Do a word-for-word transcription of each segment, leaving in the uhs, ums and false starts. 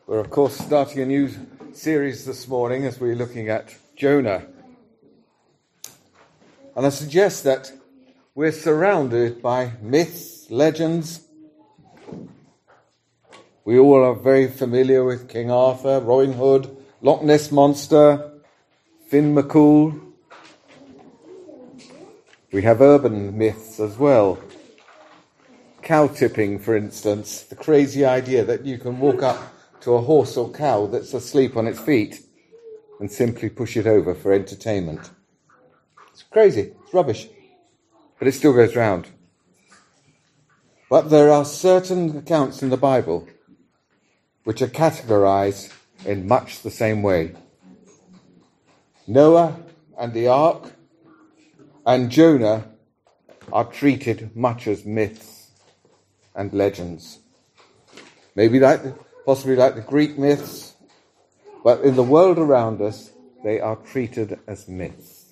We're, of course, starting a new series this morning as we're looking at Jonah. And I suggest that we're surrounded by myths, legends. We all are very familiar with King Arthur, Robin Hood, Loch Ness Monster, Finn McCool. We have urban myths as well. Cow tipping, for instance, the crazy idea that you can walk up to a horse or cow that's asleep on its feet and simply push it over for entertainment. It's crazy, it's rubbish, but it still goes round. But there are certain accounts in the Bible which are categorized in much the same way. Noah and the ark and Jonah are treated much as myths and legends. Maybe like the, possibly like the Greek myths, but in the world around us, they are treated as myths.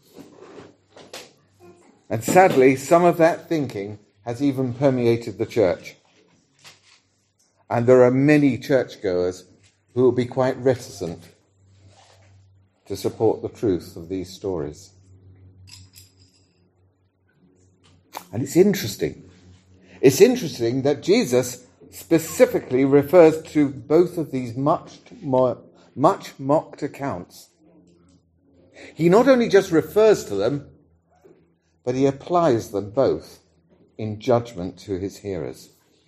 And sadly, some of that thinking has even permeated the church. And there are many churchgoers who will be quite reticent to support the truth of these stories. And it's interesting. It's interesting that Jesus specifically refers to both of these much, more, much mocked accounts. He not only just refers to them, but he applies them both in judgment to his hearers.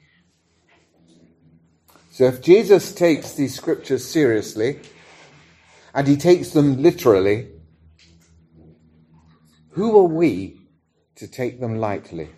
So if Jesus takes these scriptures seriously, and he takes them literally, who are we to take them lightly?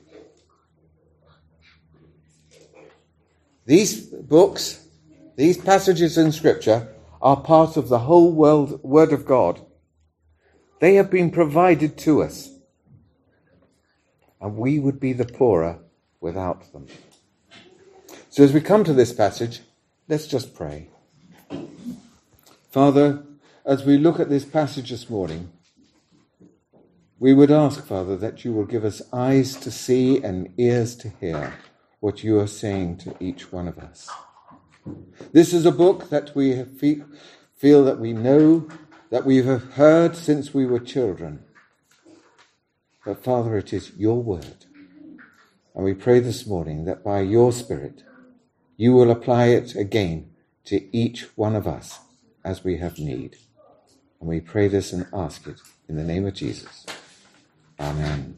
These books, these passages in Scripture, are part of the whole world, Word of God. They have been provided to us, and we would be the poorer without them. So as we come to this passage, let's just pray. Father, as we look at this passage this morning, we would ask, Father, that you will give us eyes to see and ears to hear what you are saying to each one of us. This is a book that we feel that we know, that we have heard since we were children. But Father, it is your word. And we pray this morning that by your Spirit, you will apply it again to each one of us as we have need. And we pray this and ask it in the name of Jesus. Amen.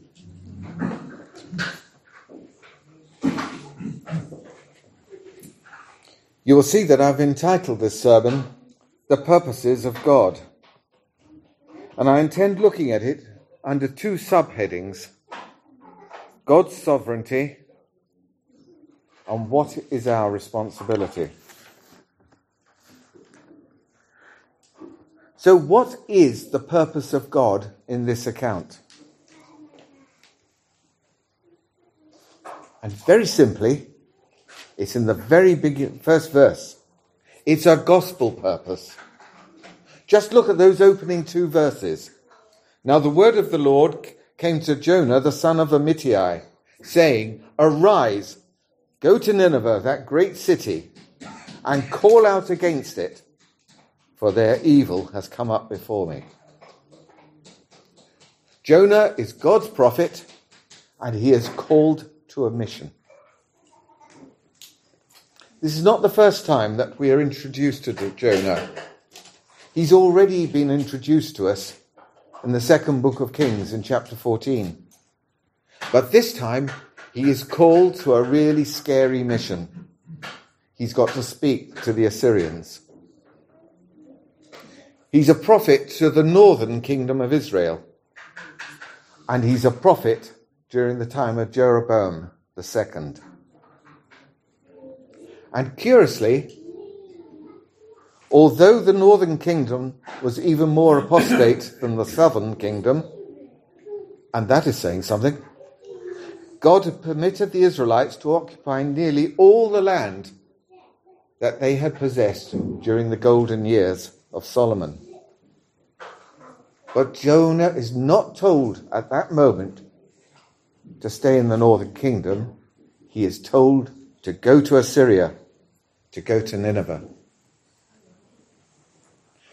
You will see that I've entitled this sermon, The Purposes of God. And I intend looking at it under two subheadings: God's sovereignty and what is our responsibility. So what is the purpose of God in this account? And very simply, it's in the very big first verse. It's a gospel purpose. Just look at those opening two verses. Now the word of the Lord came to Jonah, the son of Amittai, saying, "Arise, go to Nineveh, that great city, and call out against it, for their evil has come up before me." Jonah is God's prophet, and he is called to a mission. This is not the first time that we are introduced to Jonah. He's already been introduced to us in the second book of Kings in chapter fourteen. But this time, he is called to a really scary mission. He's got to speak to the Assyrians. He's a prophet to the northern kingdom of Israel. And he's a prophet during the time of Jeroboam the second. And curiously, although the northern kingdom was even more apostate than the southern kingdom, and that is saying something, God had permitted the Israelites to occupy nearly all the land that they had possessed during the golden years of Solomon. But Jonah is not told at that moment to stay in the northern kingdom. He is told to go to Assyria, to go to Nineveh.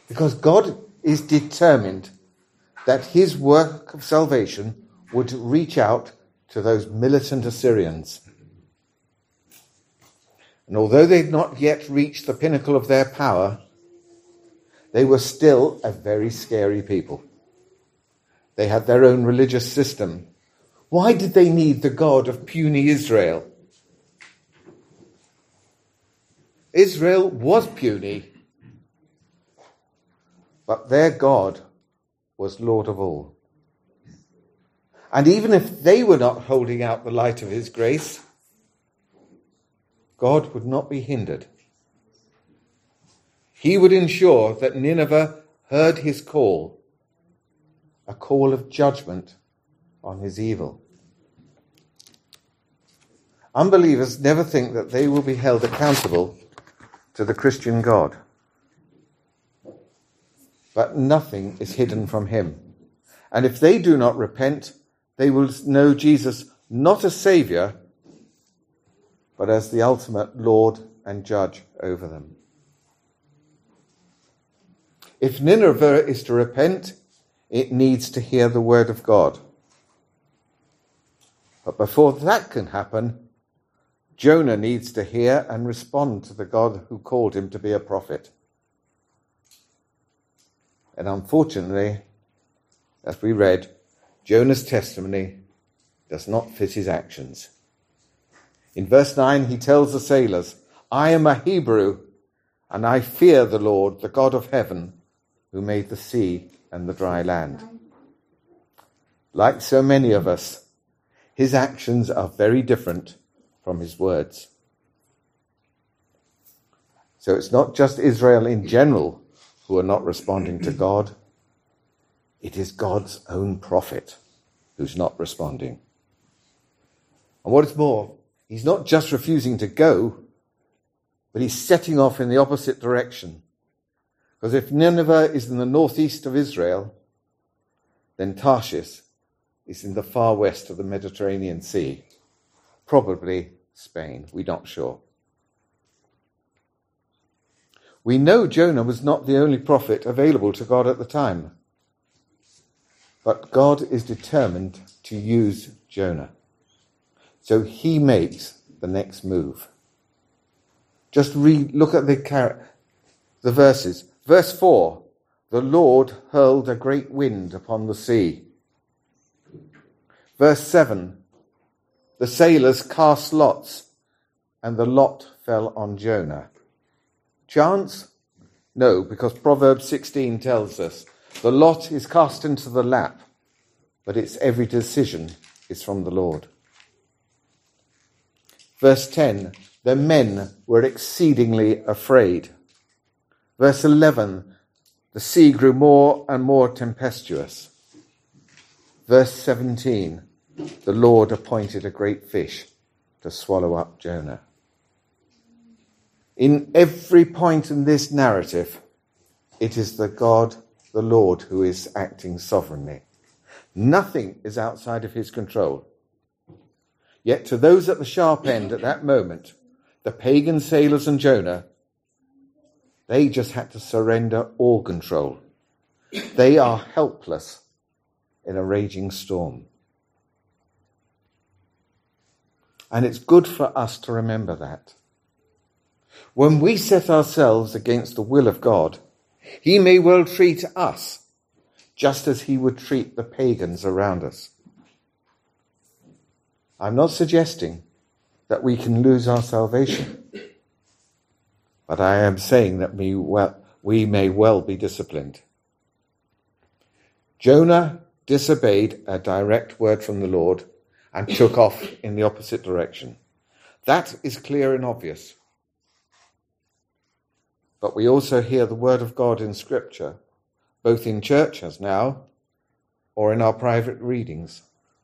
Because God is determined that his work of salvation would reach out to those militant Assyrians. And although they'd not yet reached the pinnacle of their power, they were still a very scary people. They had their own religious system. Why did they need the God of puny Israel? Israel was puny, but their God was Lord of all. And even if they were not holding out the light of his grace, God would not be hindered. He would ensure that Nineveh heard his call, a call of judgment on his evil. Unbelievers never think that they will be held accountable to the Christian God. But nothing is hidden from him. And if they do not repent, they will know Jesus not as Saviour, but as the ultimate Lord and Judge over them. If Nineveh is to repent, it needs to hear the word of God. But before that can happen, Jonah needs to hear and respond to the God who called him to be a prophet. And unfortunately, as we read, Jonah's testimony does not fit his actions. In verse nine, he tells the sailors, "I am a Hebrew, and I fear the Lord, the God of heaven, who made the sea and the dry land." Like so many of us, his actions are very different from his words. So it's not just Israel in general who are not responding to God. It is God's own prophet who's not responding. And what is more, he's not just refusing to go, but he's setting off in the opposite direction. Because if Nineveh is in the northeast of Israel, then Tarshish is in the far west of the Mediterranean Sea. Probably Spain, we're not sure. We know Jonah was not the only prophet available to God at the time. But God is determined to use Jonah. So he makes the next move. Just read, look at the, the verses. Verse four, the Lord hurled a great wind upon the sea. Verse seven, the sailors cast lots, and the lot fell on Jonah. Chance? No, because Proverbs sixteen tells us, the lot is cast into the lap, but its every decision is from the Lord. Verse ten, the men were exceedingly afraid. Verse eleven, the sea grew more and more tempestuous. Verse seventeen, the Lord appointed a great fish to swallow up Jonah. In every point in this narrative, it is the God, the Lord, who is acting sovereignly. Nothing is outside of his control. Yet to those at the sharp end at that moment, the pagan sailors and Jonah, they just had to surrender all control. They are helpless in a raging storm. And it's good for us to remember that. When we set ourselves against the will of God, he may well treat us just as he would treat the pagans around us. I'm not suggesting that we can lose our salvation, but I am saying that we, well, we may well be disciplined. Jonah disobeyed a direct word from the Lord and took off in the opposite direction. That is clear and obvious. But we also hear the word of God in Scripture, both in church as now, or in our private readings.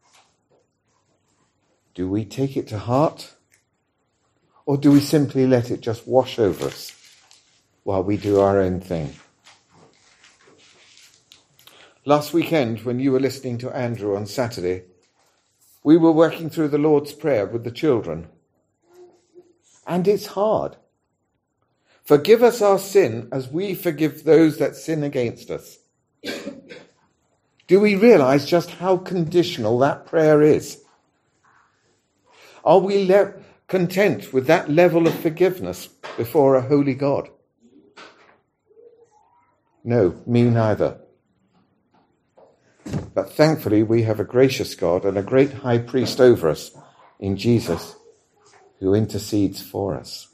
Do we take it to heart? Or do we simply let it just wash over us while we do our own thing? Last weekend, when you were listening to Andrew on Saturday, we were working through the Lord's Prayer with the children. And it's hard. Forgive us our sin as we forgive those that sin against us. Do we realize just how conditional that prayer is? Are we le- content with that level of forgiveness before a holy God? No, me neither. But thankfully we have a gracious God and a great high priest over us in Jesus, who intercedes for us.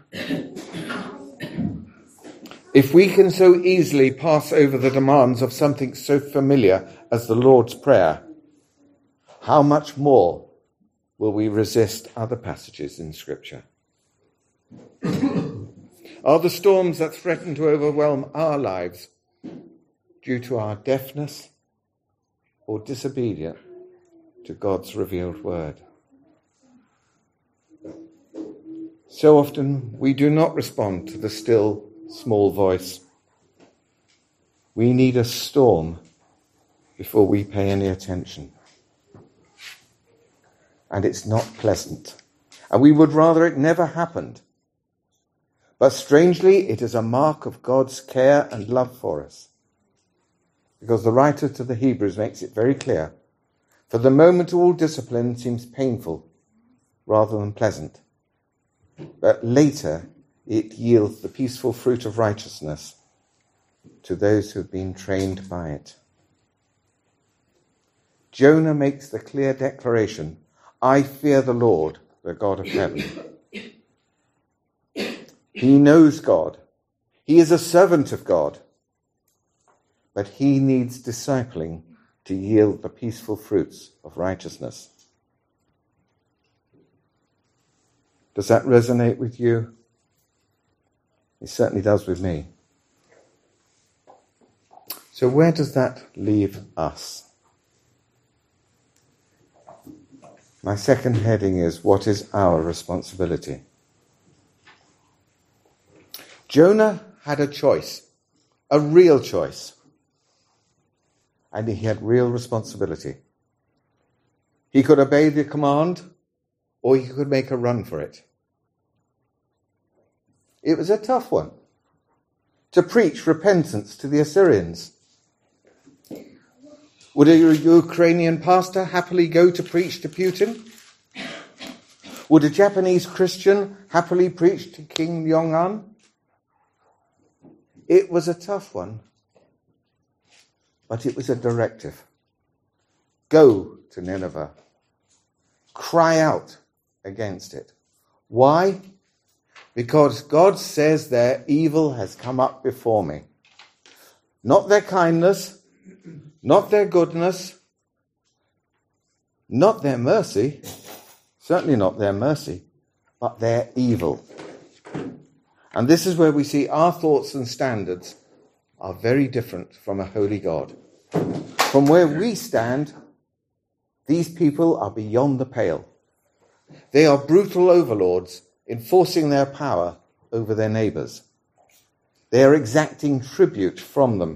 If we can so easily pass over the demands of something so familiar as the Lord's Prayer, how much more will we resist other passages in Scripture? Are the storms that threaten to overwhelm our lives due to our deafness or disobedience to God's revealed word? So often we do not respond to the still, small voice. We need a storm before we pay any attention. And it's not pleasant. And we would rather it never happened. But strangely, it is a mark of God's care and love for us. Because the writer to the Hebrews makes it very clear. For the moment, all discipline seems painful rather than pleasant. But later, it yields the peaceful fruit of righteousness to those who have been trained by it. Jonah makes the clear declaration, I fear the Lord, the God of heaven. He knows God. He is a servant of God. But he needs discipling to yield the peaceful fruits of righteousness. Does that resonate with you? It certainly does with me. So where does that leave us? My second heading is, what is our responsibility? Jonah had a choice, a real choice. And he had real responsibility. He could obey the command, or he could make a run for it. It was a tough one. To preach repentance to the Assyrians. Would a Ukrainian pastor happily go to preach to Putin? Would a Japanese Christian happily preach to King Jong-un? It was a tough one. But it was a directive. Go to Nineveh. Cry out against it. Why? Because God says their evil has come up before me. Not their kindness, not their goodness, not their mercy, certainly not their mercy, but their evil. And this is where we see our thoughts and standards are very different from a holy God. From where we stand, these people are beyond the pale. They are brutal overlords enforcing their power over their neighbours. They are exacting tribute from them.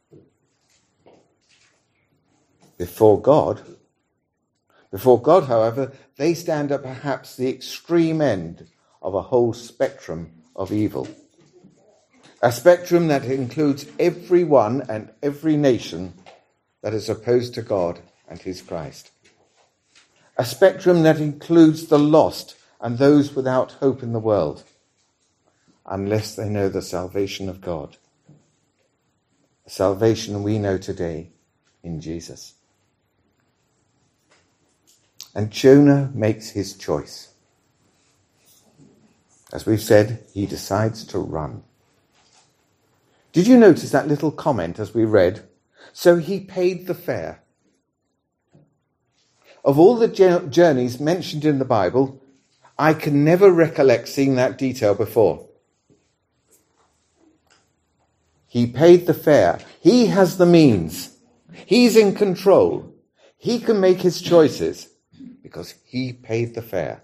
Before God, before God, however, they stand at perhaps the extreme end of a whole spectrum of evil. A spectrum that includes everyone and every nation that is opposed to God and his Christ. A spectrum that includes the lost and those without hope in the world, unless they know the salvation of God. The salvation we know today in Jesus. And Jonah makes his choice. As we've said, he decides to run. Did you notice that little comment as we read? So he paid the fare. Of all the journeys mentioned in the Bible, I can never recollect seeing that detail before. He paid the fare. He has the means. He's in control. He can make his choices because he paid the fare.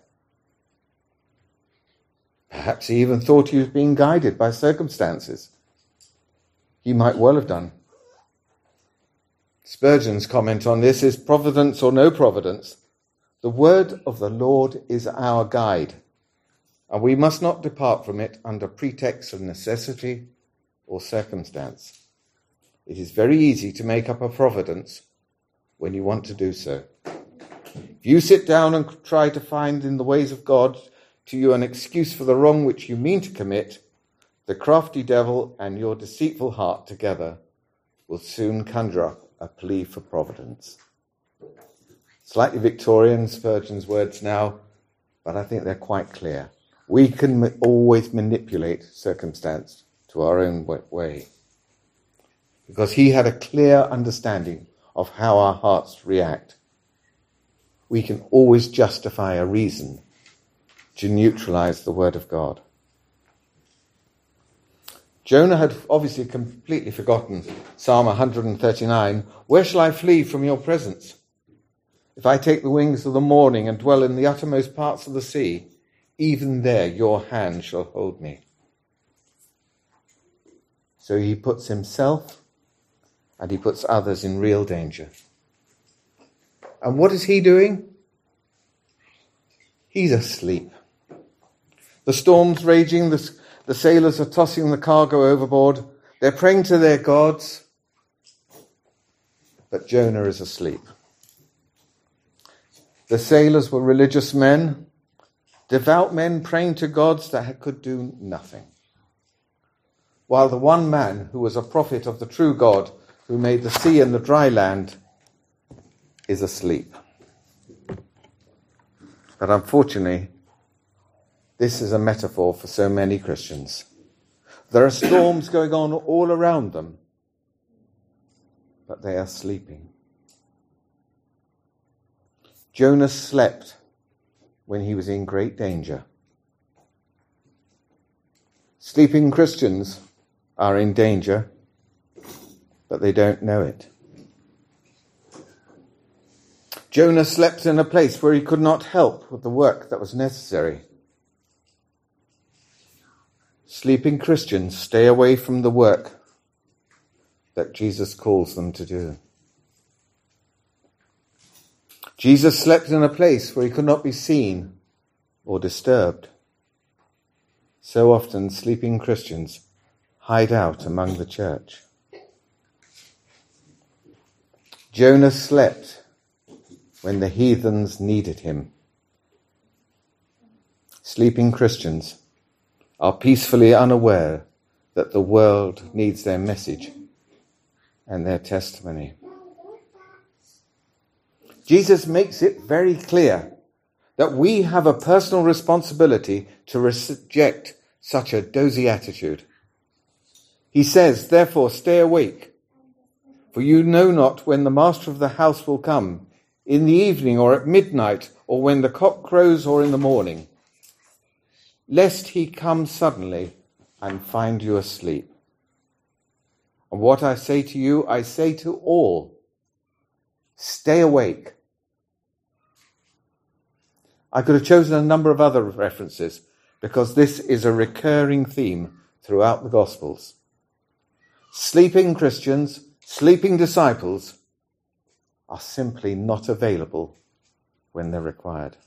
Perhaps he even thought he was being guided by circumstances. He might well have done. Spurgeon's comment on this is, providence or no providence, the word of the Lord is our guide. and we must not depart from it under pretext of necessity or circumstance. It is very easy to make up a providence when you want to do so. If you sit down and try to find in the ways of God to you an excuse for the wrong which you mean to commit, the crafty devil and your deceitful heart together will soon conjure up a plea for providence. Slightly Victorian, Spurgeon's words now, but I think they're quite clear. We can ma- always manipulate circumstance to our own way, because he had a clear understanding of how our hearts react. We can always justify a reason to neutralize the word of God. Jonah had obviously completely forgotten Psalm one thirty-nine. Where shall I flee from your presence? If I take the wings of the morning and dwell in the uttermost parts of the sea, even there your hand shall hold me. So he puts himself and he puts others in real danger. And what is he doing? He's asleep. The storm's raging, the, the sailors are tossing the cargo overboard, they're praying to their gods, but Jonah is asleep. The sailors were religious men, devout men praying to gods that could do nothing. While the one man who was a prophet of the true God, who made the sea and the dry land, is asleep. But unfortunately, this is a metaphor for so many Christians. There are storms going on all around them, but they are sleeping. Jonah slept when he was in great danger. Sleeping Christians are in danger, but they don't know it. Jonah slept in a place where he could not help with the work that was necessary. Sleeping Christians stay away from the work that Jesus calls them to do. Jesus slept in a place where he could not be seen or disturbed. So often sleeping Christians hide out among the church. Jonah slept when the heathens needed him. Sleeping Christians are peacefully unaware that the world needs their message and their testimony. Jesus makes it very clear that we have a personal responsibility to reject such a dozy attitude. He says, therefore, stay awake, for you know not when the master of the house will come, in the evening or at midnight, or when the cock crows or in the morning, lest he come suddenly and find you asleep. And what I say to you, I say to all, stay awake. I could have chosen a number of other references because this is a recurring theme throughout the Gospels. Sleeping Christians, sleeping disciples are simply not available when they're required.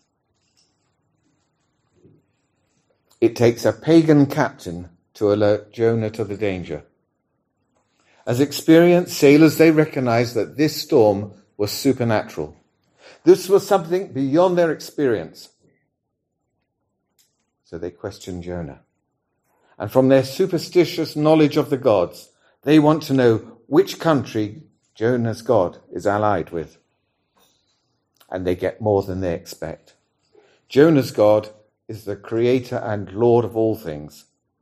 It takes a pagan captain to alert Jonah to the danger. As experienced sailors, they recognized that this storm was supernatural. This was something beyond their experience. So they questioned Jonah. And from their superstitious knowledge of the gods, they want to know which country Jonah's God is allied with. And they get more than they expect. Jonah's God is the creator and Lord of all things.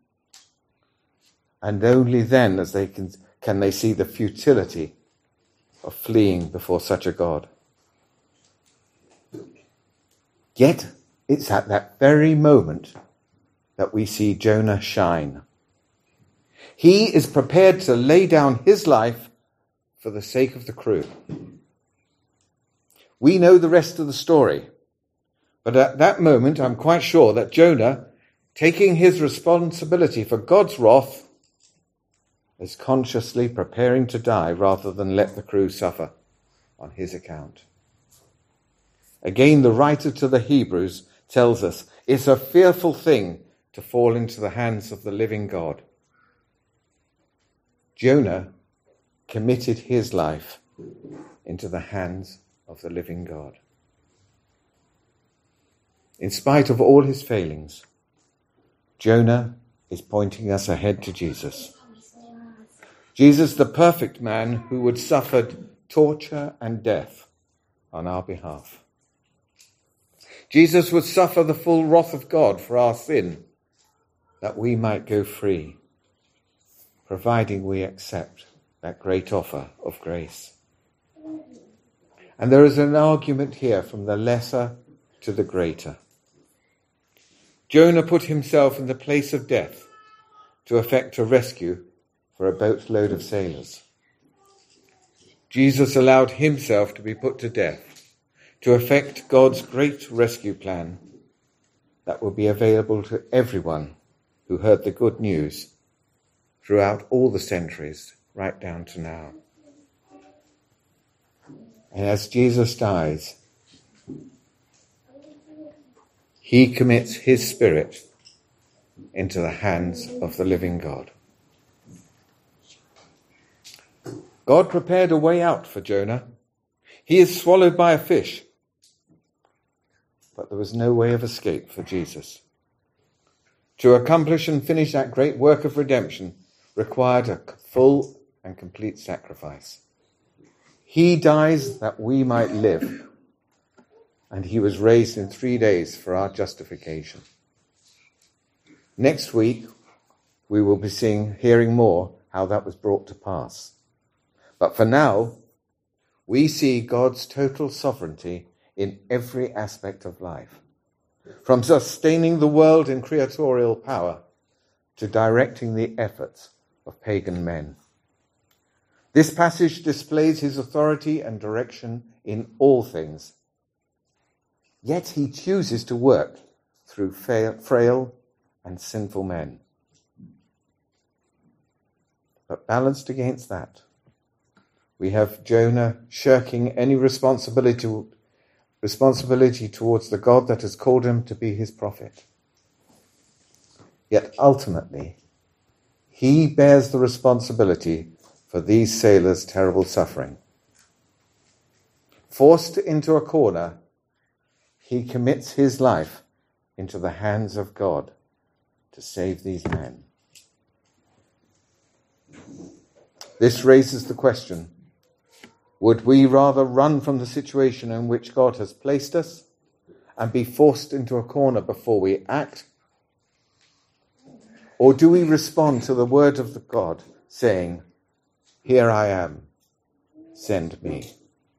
And only then as they can, can they see the futility of fleeing before such a God. Yet it's at that very moment that we see Jonah shine. He is prepared to lay down his life for the sake of the crew. We know the rest of the story, but at that moment I'm quite sure that Jonah, taking his responsibility for God's wrath, is consciously preparing to die rather than let the crew suffer on his account. Again, the writer to the Hebrews tells us, It's a fearful thing to fall into the hands of the living God. Jonah committed his life into the hands of the living God. In spite of all his failings, Jonah is pointing us ahead to Jesus. Jesus, the perfect man who would suffer torture and death on our behalf. Jesus would suffer the full wrath of God for our sin, that we might go free, providing we accept that great offer of grace. And there is an argument here from the lesser to the greater. Jonah put himself in the place of death to effect a rescue for a boatload of sailors. Jesus allowed himself to be put to death to effect God's great rescue plan that will be available to everyone who heard the good news throughout all the centuries, right down to now. And as Jesus dies, he commits his spirit into the hands of the living God. God prepared a way out for Jonah. He is swallowed by a fish. But there was no way of escape for Jesus. To accomplish and finish that great work of redemption required a full and complete sacrifice. He dies that we might live, and he was raised in three days for our justification. Next week, we will be seeing, hearing more how that was brought to pass. But for now, we see God's total sovereignty in every aspect of life, from sustaining the world in creatorial power to directing the efforts of pagan men. This passage displays his authority and direction in all things. Yet he chooses to work through frail and sinful men. But balanced against that, we have Jonah shirking any responsibility, responsibility towards the God that has called him to be his prophet. Yet ultimately, he bears the responsibility for these sailors' terrible suffering. Forced into a corner, he commits his life into the hands of God to save these men. This raises the question, would we rather run from the situation in which God has placed us and be forced into a corner before we act? Or do we respond to the word of the God saying, "Here I am, send me"?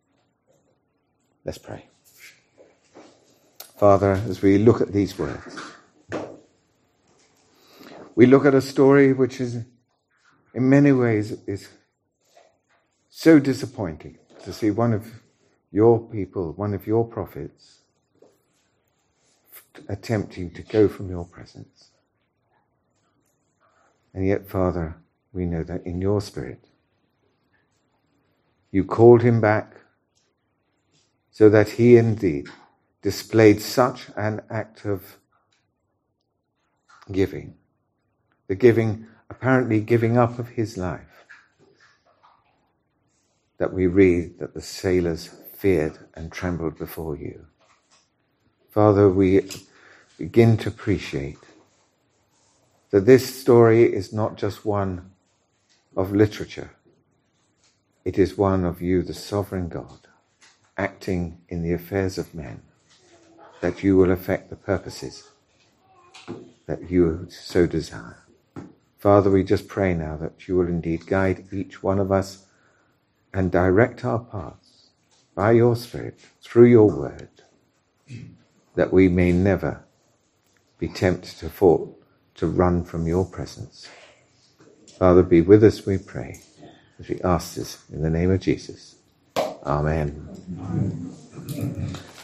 Let's pray. Father, as we look at these words, we look at a story which is, in many ways, is so disappointing to see one of your people, one of your prophets, attempting to go from your presence. And yet, Father, we know that in your Spirit, you called him back so that he indeed displayed such an act of giving, the giving, apparently giving up of his life, that we read that the sailors feared and trembled before you. Father, we begin to appreciate that this story is not just one of literature. It is one of you, the sovereign God, acting in the affairs of men, that you will effect the purposes that you so desire. Father, we just pray now that you will indeed guide each one of us and direct our paths by your Spirit, through your word, that we may never be tempted to fall, to run from your presence. Father, be with us, we pray, as we ask this in the name of Jesus. Amen. Amen.